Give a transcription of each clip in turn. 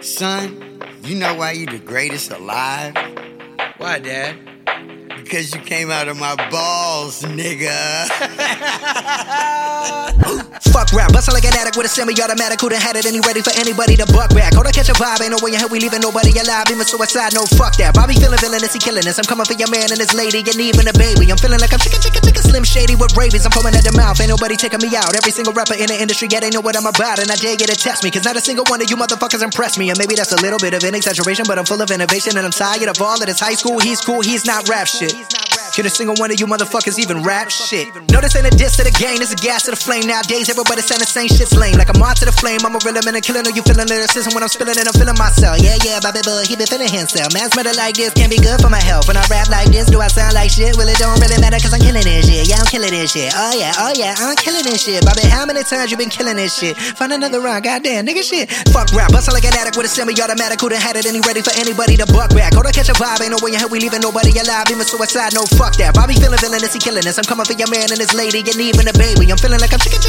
Son, you know why you the greatest alive? Why, Dad? Because you came out of my balls, nigga. Fuck rap, bustin' like an addict with a semi-automatic. Who done had it and he ready for anybody to buck back? Hold on, catch a vibe, ain't no way in hell we leaving nobody alive. Even suicide, no fuck that. Bobby feeling villainous, he killing us. I'm coming for your man and his lady, and even a baby. I'm feeling like I'm chicken, Slim Shady with rabies. I'm foaming at the mouth, ain't nobody taking me out. Every single rapper in the industry, yeah, they know what I'm about. And I dare you to test me, cause not a single one of you motherfuckers impress me. And maybe that's a little bit of an exaggeration, but I'm full of innovation. And I'm tired of all of this high school. He's cool, he's not rap shit. Can a single one of you motherfuckers even rap shit? No, this ain't a diss to the game, this a gas to the flame. Nowadays, everybody saying the same shit's lame. Like I'm on to the flame, I'm a real man and killing. Are you feeling lyricism when I'm spilling it? I'm feeling myself. Yeah, Bobby Boy, he been feeling himself. Man's better like this, can't be good for my health. When I rap like this, do I sound like shit? Well, it don't really matter cause I'm killing this shit. Yeah, I'm killing this shit. Oh yeah, I'm killing this shit. Bobby, how many times you been killing this shit? Find another round, goddamn, nigga shit. Fuck rap, bustin' like an addict with a semi-automatic. Who done had it and he ready for anybody to buck back? Hold on, catch a vibe, ain't no way in hell we leaving nobody alive. Even suicide, no fuck that. Bobby feeling villainous, he killing us. I'm coming for your man and his lady, and even a baby. I'm feeling like I'm chicken,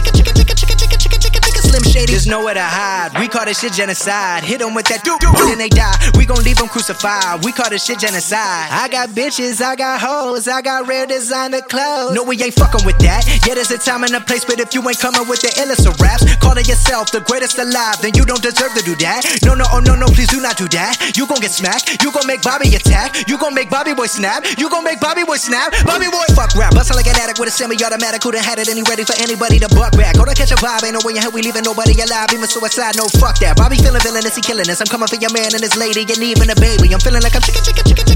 Slim Shady. There's nowhere to hide. We call this shit genocide. Hit them with that then they die. We gon' leave them crucified. We call this shit genocide. I got bitches, I got hoes, I got rare designer clothes. No, we ain't fucking with that. Yeah, there's a time and a place, but if you ain't coming with the illest of raps, calling yourself the greatest alive, then you don't deserve to do that. No, please do not do that. You gon' get smacked. You gon' make Bobby attack. You gon' make Bobby Boy snap. You gon' make Bobby Boy snap. Bobby Boy, fuck rap. Bustin' like an addict with a semi-automatic. Who done had it and he ready for anybody to buck back? Hold on, catch a vibe, ain't no way in hell we leaving nobody alive. Even suicide, no fuck that. Bobby feeling villainous, he killing us. I'm coming for your man and his lady, and even a baby. I'm feeling like I'm chicken,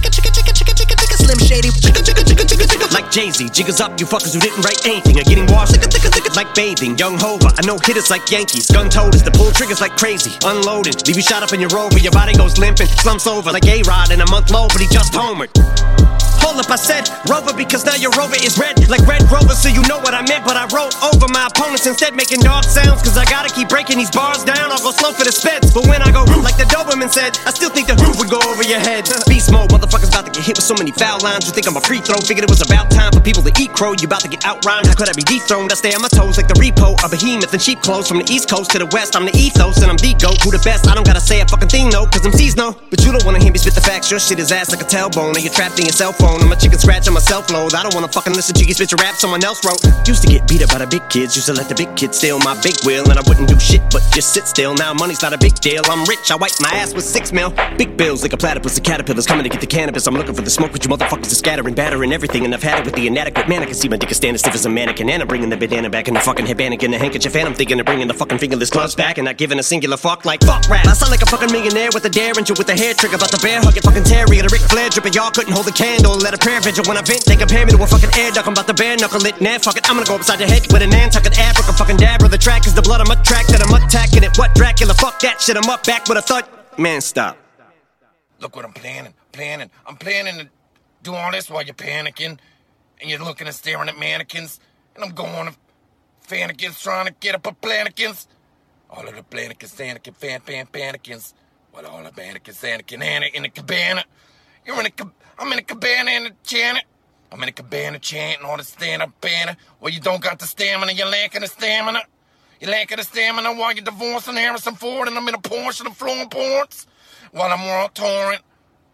Slim Shady. Like Jay-Z, jiggers up, you fuckers who didn't write anything are getting washed like bathing. Young Hova, I know hitters like Yankees. Gun toters, the pull triggers like crazy. Unloaded, leave you shot up in your Rover. Your body goes limping, slumps over like A-Rod in a month low, but he just homered. Hold up, I said Rover because now your Rover is red like Red Rover, so you know what I meant. But I wrote over my opponents instead, making dog sounds, cause I gotta keep breaking these bars down. I'll go slow for the speds, but when I go like the Doberman said, I still think the roof would go over your head. Beast mode, motherfuckers about to get hit with so many foul lines. You think I'm a free throw, figured it was about time for people to eat crow. You about to get outrhymed, how could I be dethroned? I stay on my toes like the repo, a behemoth in sheep clothes. From the east coast to the west, I'm the ethos and I'm the GOAT. Who the best? I don't gotta say a fucking thing, no, cause MCs know. But you don't wanna hear me spit the facts, your shit is ass like a tailbone, and you're trapped in your cell phone. I'm a chicken scratch on my self-load. I don't wanna fucking listen to you spit your rap someone else wrote. Used to get beat up by the big kids, used to let the big kids steal my big wheel, and I wouldn't do shit but just sit still. Now money's not a big deal, I'm rich, I wipe my ass with 6 mil. Big bills like a platypus, the caterpillars coming to get the cannabis. I'm looking for the smoke, but you motherfuckers are scattering, battering everything, and I've had it with the inadequate man. I can see my dick is standing stiff as a mannequin, and I'm bringing the bandana back in the fucking headband and the handkerchief, and I'm thinking of bringing the fucking fingerless gloves back, and not giving a singular fuck like fuck rap. I sound like a fucking millionaire with a derringer with a hair trigger, about the bear hugging fucking terrier, the Ric Flair dripper. Y'all couldn't hold a candle, let a prayer vigil when I vent. They compare me to a fucking air duck, I'm about to bare knuckle it. Nah, fuck it, I'm gonna go upside your head with a Nantucket Africa fucking dab. The track is the blood I'm attracted, I'm attacking it. What Dracula, fuck that shit, I'm up back with a thud. Man, stop. Look what I'm planning. I'm planning to do all this while you're panicking, and you're looking and staring at mannequins, and I'm going to fannikins trying to get up a planikins. All of the planikins, panikins. Well, all the mannequins, Anna in the cabana. I'm in a cabana in the Janet. I'm in a cabana chanting all the stand-up banner. Well, you don't got the stamina, you're lacking the stamina. You're lacking the stamina while you're divorcing Harrison Ford, and I'm in a Porsche and I'm flowing ports while I'm on torrent.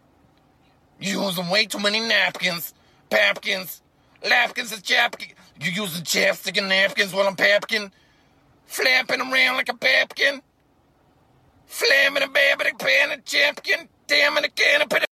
You're using way too many napkins, papkins, lapkins and chapkins. You're using chapstick and napkins while I'm papkin, flapping around like a papkin, flamming a babbing a pan of champion, damn it, a can of